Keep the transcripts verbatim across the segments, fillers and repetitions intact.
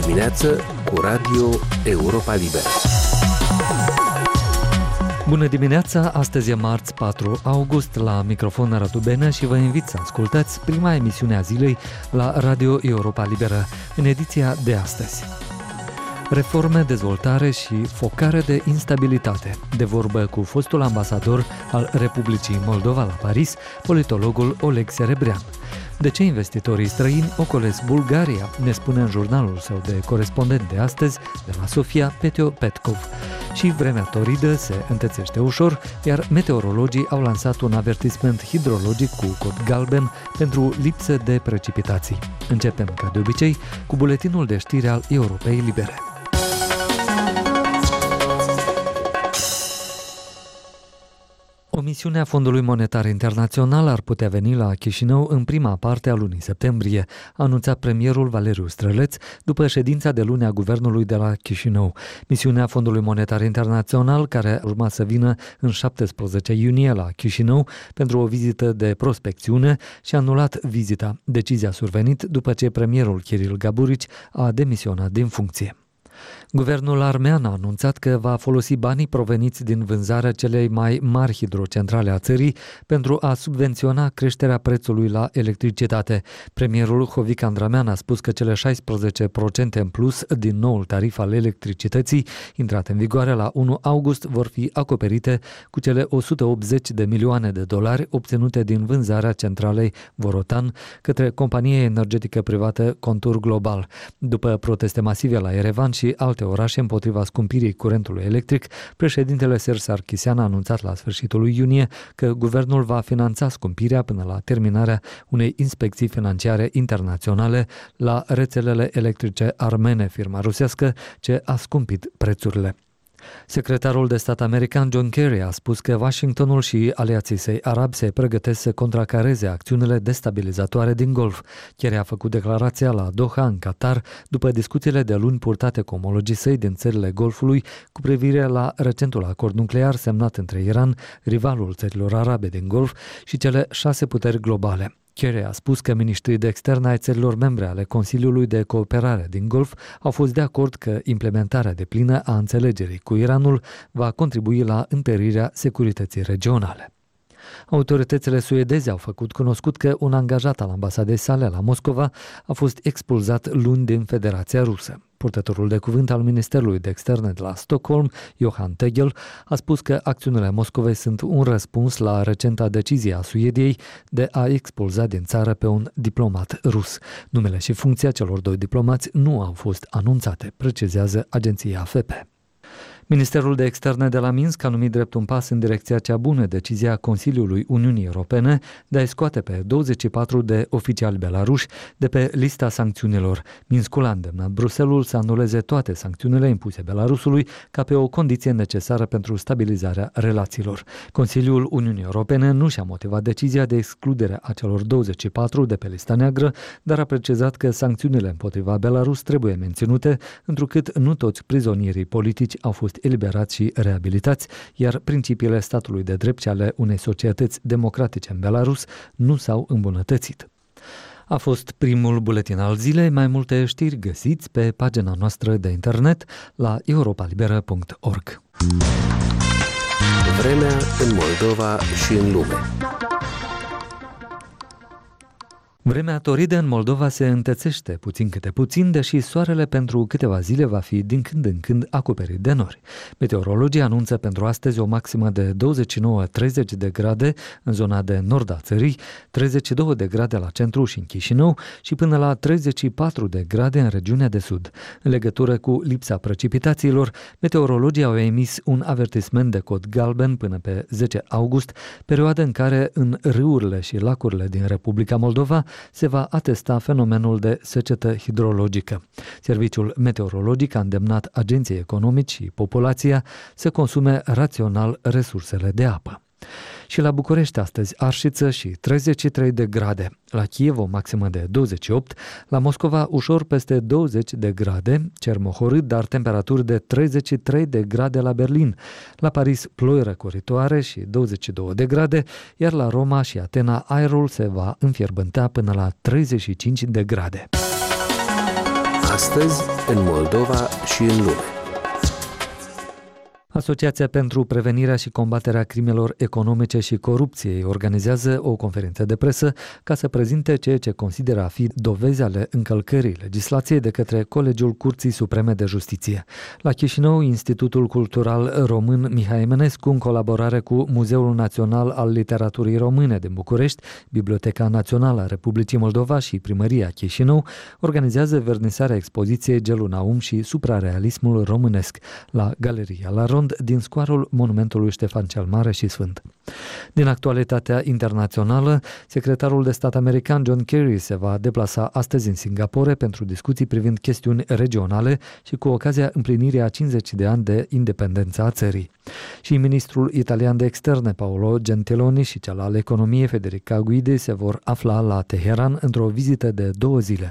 dimineață cu Radio Europa Liberă. Bună dimineața, astăzi e marți patru august, la microfon Radu Benă și vă invit să ascultați prima emisiune a zilei la Radio Europa Liberă, în ediția de astăzi. Reforme, dezvoltare și focare de instabilitate. De vorbă cu fostul ambasador al Republicii Moldova la Paris, politologul Oleg Serebrean. De ce investitorii străini ocolesc Bulgaria, ne spune în jurnalul său de corespondent de astăzi, de la Sofia, Petio Petkov. Și vremea toridă se întețește ușor, iar meteorologii au lansat un avertisment hidrologic cu cod galben pentru lipsă de precipitații. Începem, ca de obicei, cu buletinul de știri al Europei Libere. O misiune a Fondului Monetar Internațional ar putea veni la Chișinău în prima parte a lunii septembrie, a anunțat premierul Valeriu Străleț după ședința de luni a guvernului de la Chișinău. Misiunea Fondului Monetar Internațional, care urma să vină în șaptesprezece iunie la Chișinău pentru o vizită de prospecțiune, și-a anulat vizita. Decizia a survenit după ce premierul Kiril Gaburici a demisionat din funcție. Guvernul armean a anunțat că va folosi banii proveniți din vânzarea celei mai mari hidrocentrale a țării pentru a subvenționa creșterea prețului la electricitate. Premierul Hovic Andramean a spus că cele șaisprezece la sută în plus din noul tarif al electricității, intrat în vigoare la unu august, vor fi acoperite cu cele o sută optzeci de milioane de dolari obținute din vânzarea centralei Vorotan către compania energetică privată Contur Global. După proteste masive la Yerevan și alte orașe împotriva scumpirii curentului electric, președintele Serge Sarkisian a anunțat la sfârșitul lui iunie că guvernul va finanța scumpirea până la terminarea unei inspecții financiare internaționale la rețelele electrice armene, firma rusească ce a scumpit prețurile. Secretarul de stat american John Kerry a spus că Washingtonul și aliații săi arabi se pregătesc să contracareze acțiunile destabilizatoare din Golf. Kerry a făcut declarația la Doha, în Qatar, după discuțiile de luni purtate cu omologii săi din țările Golfului cu privire la recentul acord nuclear semnat între Iran, rivalul țărilor arabe din Golf, și cele șase puteri globale. Kerry a spus că miniștrii de externe ai țărilor membre ale Consiliului de Cooperare din Golf au fost de acord că implementarea deplină a înțelegerii cu Iranul va contribui la întărirea securității regionale. Autoritățile suedeze au făcut cunoscut că un angajat al ambasadei sale la Moscova a fost expulzat luni din Federația Rusă. Purtătorul de cuvânt al Ministerului de Externe de la Stockholm, Johan Tegel, a spus că acțiunile Moscovei sunt un răspuns la recenta decizie a Suediei de a expulza din țară pe un diplomat rus. Numele și funcția celor doi diplomați nu au fost anunțate, precizează agenția A F P. Ministerul de Externe de la Minsk a numit drept un pas în direcția cea bună decizia Consiliului Uniunii Europene de a-i scoate pe douăzeci și patru de oficiali belaruși de pe lista sancțiunilor. Minskul a îndemnat Bruxelles să anuleze toate sancțiunile impuse Belarusului ca pe o condiție necesară pentru stabilizarea relațiilor. Consiliul Uniunii Europene nu și-a motivat decizia de excludere a celor douăzeci și patru de pe lista neagră, dar a precizat că sancțiunile împotriva Belarus trebuie menținute, întrucât nu toți prizonierii politici au fost eliberați și reabilitați, iar principiile statului de drept și ale unei societăți democratice în Belarus nu s-au îmbunătățit. A fost primul buletin al zilei. Mai multe știri găsiți pe pagina noastră de internet la europa liberă punct org. Vremea în Moldova și în lume. Vremea toridă în Moldova se întețește puțin câte puțin, deși soarele pentru câteva zile va fi din când în când acoperit de nori. Meteorologii anunță pentru astăzi o maximă de douăzeci și nouă la treizeci de grade în zona de nord a țării, treizeci și două de grade la centru și în Chișinău și până la treizeci și patru de grade în regiunea de sud. În legătură cu lipsa precipitațiilor, meteorologii au emis un avertisment de cod galben până pe zece august, perioadă în care în râurile și lacurile din Republica Moldova se va atesta fenomenul de secetă hidrologică. Serviciul meteorologic a îndemnat agenții economici și populația să consume rațional resursele de apă. Și la București astăzi arșiță și treizeci și trei de grade. La Kiev o maximă de douăzeci și opt, la Moscova ușor peste douăzeci de grade, cer mohorât, dar temperaturi de treizeci și trei de grade la Berlin. La Paris ploi răcoritoare și douăzeci și două de grade, iar la Roma și Atena aerul se va înfierbânta până la treizeci și cinci de grade. Astăzi, în Moldova și în lume. Asociația pentru Prevenirea și Combaterea Crimelor Economice și Corupției organizează o conferință de presă ca să prezinte ceea ce consideră a fi dovezi ale încălcării legislației de către Colegiul Curții Supreme de Justiție. La Chișinău, Institutul Cultural Român Mihai Eminescu, în colaborare cu Muzeul Național al Literaturii Române din București, Biblioteca Națională a Republicii Moldova și Primăria Chișinău, organizează vernisarea expoziției Gelunaum și suprarealismul românesc la Galeria La Rond din scoarul monumentului Ștefan cel Mare și Sfânt. Din actualitatea internațională, secretarul de stat american John Kerry se va deplasa astăzi în Singapore pentru discuții privind chestiuni regionale și cu ocazia împlinirii a cincizeci de ani de independență a țării. Și ministrul italian de externe Paolo Gentiloni și cel al economiei Federica Guidi se vor afla la Teheran într-o vizită de două zile.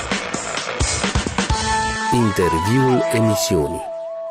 Interviul emisiunii.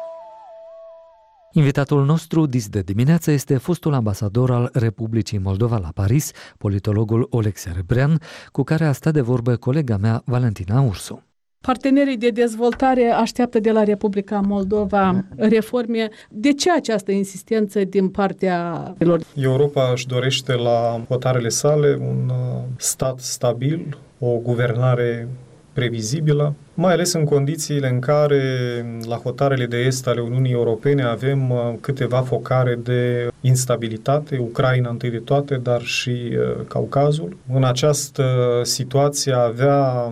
Invitatul nostru dis de dimineață este fostul ambasador al Republicii Moldova la Paris, politologul Oleg Serebrean, cu care a stat de vorbă colega mea Valentina Ursu. Partenerii de dezvoltare așteaptă de la Republica Moldova reforme. De ce această insistență din partea lor? Europa își dorește la hotarele sale un stat stabil, o guvernare previzibilă, mai ales în condițiile în care la hotarele de est ale Uniunii Europene avem câteva focare de instabilitate, Ucraina întâi de toate, dar și Caucazul. În această situație avea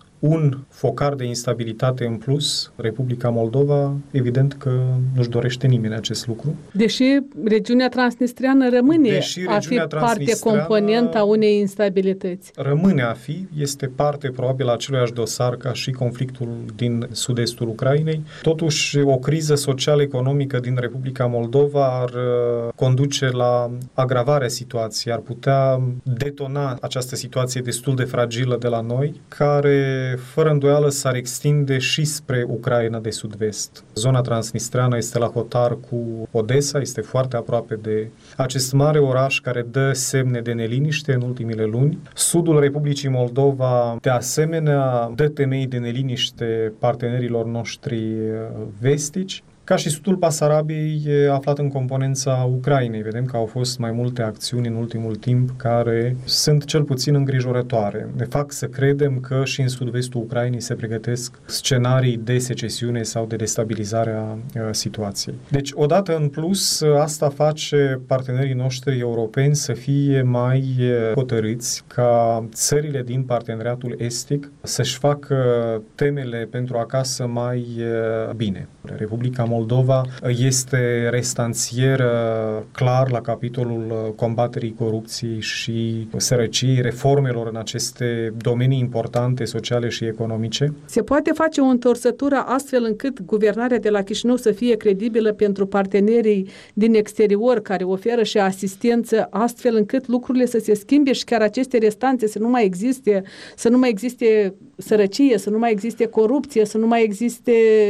un focar de instabilitate în plus, Republica Moldova, evident că nu-și dorește nimeni acest lucru. Deși regiunea transnistreană rămâne Deși a fi parte componentă a unei instabilități. Rămâne a fi, este parte probabil a aceluiași dosar ca și conflictul din sud-estul Ucrainei. Totuși, o criză social-economică din Republica Moldova ar conduce la agravarea situației, ar putea detona această situație destul de fragilă de la noi, care fără îndoială s-ar extinde și spre Ucraina de sud-vest. Zona transnistreană este la hotar cu Odessa, este foarte aproape de acest mare oraș care dă semne de neliniște în ultimile luni. Sudul Republicii Moldova, de asemenea, dă temei de neliniște partenerilor noștri vestici. Ca și sudul Basarabiei e aflat în componența Ucrainei. Vedem că au fost mai multe acțiuni în ultimul timp care sunt cel puțin îngrijorătoare. Ne fac să credem că și în sud-vestul Ucrainei se pregătesc scenarii de secesiune sau de destabilizare a situației. Deci, odată în plus, asta face partenerii noștri europeni să fie mai hotărâți ca țările din parteneriatul estic să-și facă temele pentru acasă mai bine. Republica Moldova este restanțieră clar la capitolul combaterii corupției și sărăciei, reformelor în aceste domenii importante, sociale și economice. Se poate face o întorsătură astfel încât guvernarea de la Chișinău să fie credibilă pentru partenerii din exterior care oferă și asistență, astfel încât lucrurile să se schimbe și chiar aceste restanțe să nu mai existe, să nu mai existe sărăcie, să nu mai existe corupție, să nu mai existe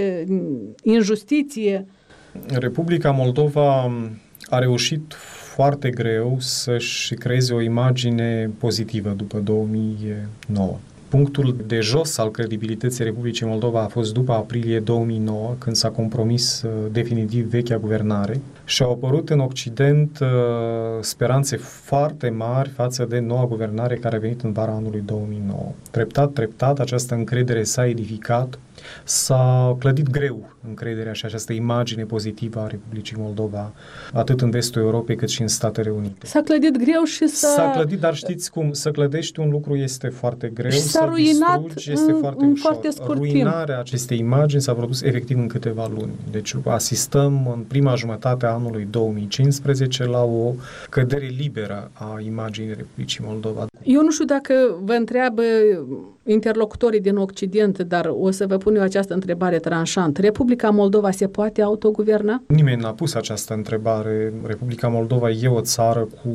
injustiție. Republica Moldova a reușit foarte greu să-și creeze o imagine pozitivă după două mii nouă. Punctul de jos al credibilității Republicii Moldova a fost după aprilie două mii nouă, când s-a compromis uh, definitiv vechea guvernare și au apărut în Occident uh, speranțe foarte mari față de noua guvernare care a venit în vara anului două mii nouă. Treptat, treptat, această încredere s-a edificat, s-a clădit greu încrederea și această imagine pozitivă a Republicii Moldova, atât în vestul Europei cât și în Statele Unite. S-a clădit greu și s-a... S-a clădit, dar știți cum, să clădești un lucru este foarte greu, și s-a să ruinat distrugi este în, foarte în ușor. foarte scurt Ruinarea timp. acestei imagini s-a produs efectiv în câteva luni. Deci asistăm în prima jumătate a anului două mii cincisprezece la o cădere liberă a imaginii Republicii Moldova. Eu nu știu dacă vă întreabă interlocutorii din Occident, dar o să vă pun eu această întrebare tranșant. Republica Moldova se poate autoguverna? Nimeni n-a pus această întrebare. Republica Moldova e o țară cu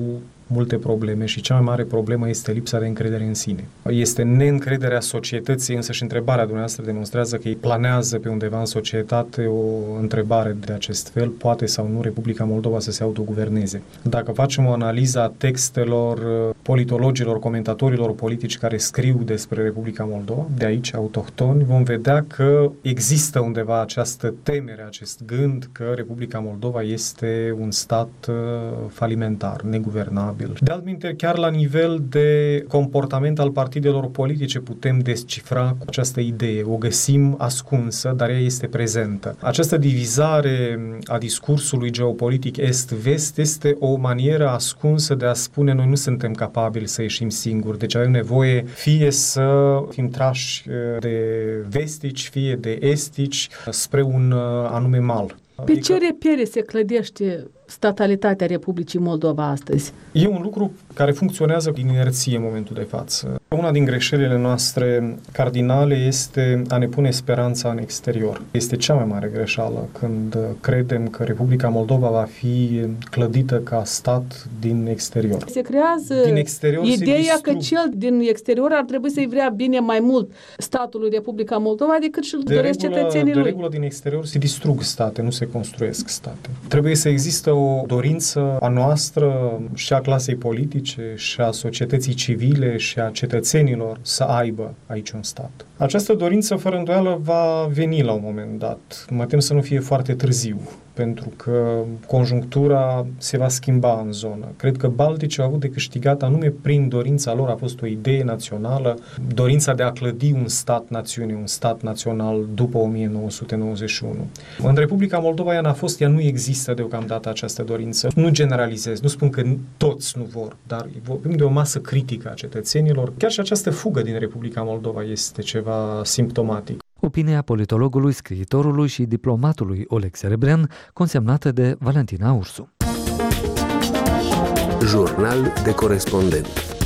multe probleme și cea mai mare problemă este lipsa de încredere în sine. Este neîncrederea societății, însă și întrebarea dumneavoastră demonstrează că îi planează pe undeva în societate o întrebare de acest fel, poate sau nu Republica Moldova să se autoguverneze. Dacă facem o analiză a textelor politologilor, comentatorilor politici care scriu despre Republica Moldova, de aici autohtoni, vom vedea că există undeva această temere, acest gând că Republica Moldova este un stat uh, falimentar, neguvernabil. De altminte, chiar la nivel de comportament al partidelor politice putem descifra această idee. O găsim ascunsă, dar ea este prezentă. Această divizare a discursului geopolitic est-vest este o manieră ascunsă de a spune noi nu suntem capabili să ieșim singuri, deci avem nevoie fie să fim trași de vestici, fie de estici spre un anume mal. Pe ce repere se clădește statalitatea Republicii Moldova astăzi? E un lucru care funcționează din inerție în momentul de față. Una din greșelile noastre cardinale este a ne pune speranța în exterior. Este cea mai mare greșeală când credem că Republica Moldova va fi clădită ca stat din exterior. Se creează din exterior ideea că cel din exterior ar trebui să-i vrea bine mai mult statului Republica Moldova decât și-l doresc cetățenii lui. De regulă din exterior se distrug state, nu se construiesc state. Trebuie să există o dorință a noastră și a clasei politice și a societății civile și a cetățenilor să aibă aici un stat. Această dorință, fără îndoială, va veni la un moment dat. Mă tem să nu fie foarte târziu, pentru că conjunctura se va schimba în zonă. Cred că Balticii au avut de câștigat anume prin dorința lor, a fost o idee națională, dorința de a clădi un stat-națiune, un stat național după o mie nouă sute nouăzeci și unu. În Republica Moldova ea n-a fost, ea nu există deocamdată această dorință. Nu generalizez, nu spun că toți nu vor, dar vorbim de o masă critică a cetățenilor. Chiar și această fugă din Republica Moldova este ceva simptomatic. Opinia politologului, scriitorului și diplomatului Oleg Serebrean, consemnată de Valentina Ursu. Jurnal de corespondent.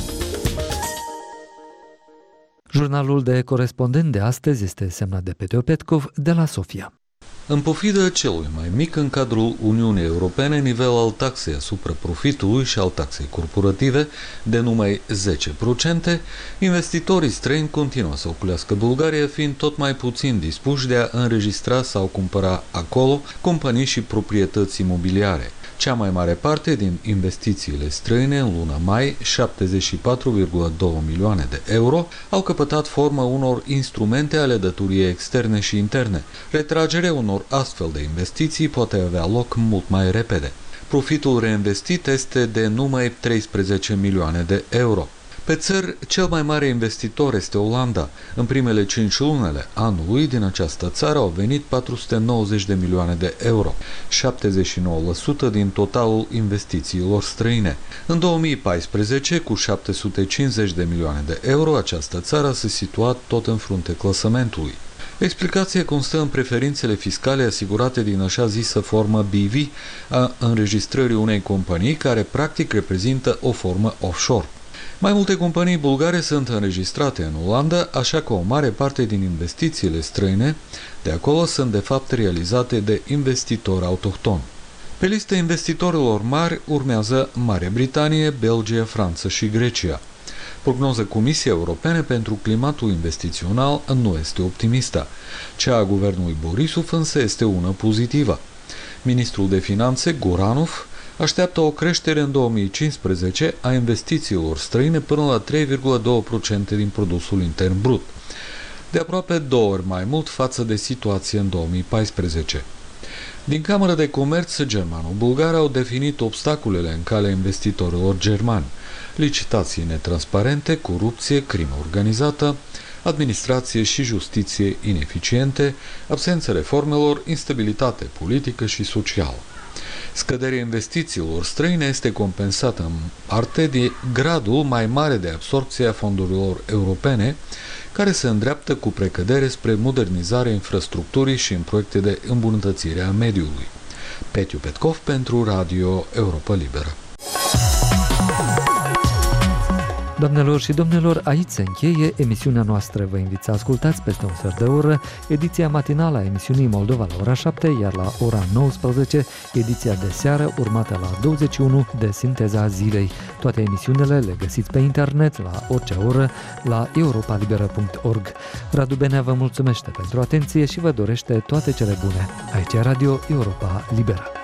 Jurnalul de corespondent de astăzi este semnat de Petio Petkov de la Sofia. În pofidă celui mai mic în cadrul Uniunii Europene nivel al taxei asupra profitului și al taxei corporative de numai zece la sută, investitorii străini continuă să oculească Bulgaria, fiind tot mai puțin dispuși de a înregistra sau cumpăra acolo companii și proprietăți imobiliare. Cea mai mare parte din investițiile străine în luna mai, șaptezeci și patru virgulă doi milioane de euro, au căpătat formă unor instrumente ale datoriei externe și interne. Retragerea unor astfel de investiții poate avea loc mult mai repede. Profitul reinvestit este de numai treisprezece milioane de euro. Pe țări, cel mai mare investitor este Olanda. În primele cinci lunele anului din această țară au venit patru sute nouăzeci de milioane de euro, șaptezeci și nouă la sută din totalul investițiilor străine. În două mii paisprezece, cu șapte sute cincizeci de milioane de euro, această țară s-a situat tot în frunte clasamentului. Explicația constă în preferințele fiscale asigurate din așa zisă formă B V a înregistrării unei companii care practic reprezintă o formă offshore. Mai multe companii bulgare sunt înregistrate în Olanda, așa că o mare parte din investițiile străine de acolo sunt de fapt realizate de investitori autohtoni. Pe lista investitorilor mari urmează Marea Britanie, Belgia, Franța și Grecia. Prognoza Comisiei Europene pentru climatul investițional nu este optimistă. Cea a guvernului Borisov însă este una pozitivă. Ministrul de Finanțe, Goranov, așteaptă o creștere în două mii cincisprezece a investițiilor străine până la trei virgulă doi la sută din produsul intern brut, de aproape două ori mai mult față de situație în două mii paisprezece. Din Camera de Comerț germano-bulgară au definit obstacolele în calea investitorilor germani: licitații netransparente, corupție, crimă organizată, administrație și justiție ineficiente, absența reformelor, instabilitate politică și socială. Scăderea investițiilor străine este compensată în parte de gradul mai mare de absorpție a fondurilor europene, care se îndreaptă cu precădere spre modernizarea infrastructurii și în proiecte de îmbunătățire a mediului. Petio Petkov pentru Radio Europa Liberă. Doamnelor și domnilor, aici se încheie emisiunea noastră. Vă invit să ascultați peste un sfert de oră ediția matinală a emisiunii Moldova la ora șapte, iar la ora nouăsprezece ediția de seară, urmată la douăzeci și unu de Sinteza Zilei. Toate emisiunile le găsiți pe internet la orice oră la europa liberă punct org. Radu Benea vă mulțumește pentru atenție și vă dorește toate cele bune. Aici e Radio Europa Liberă.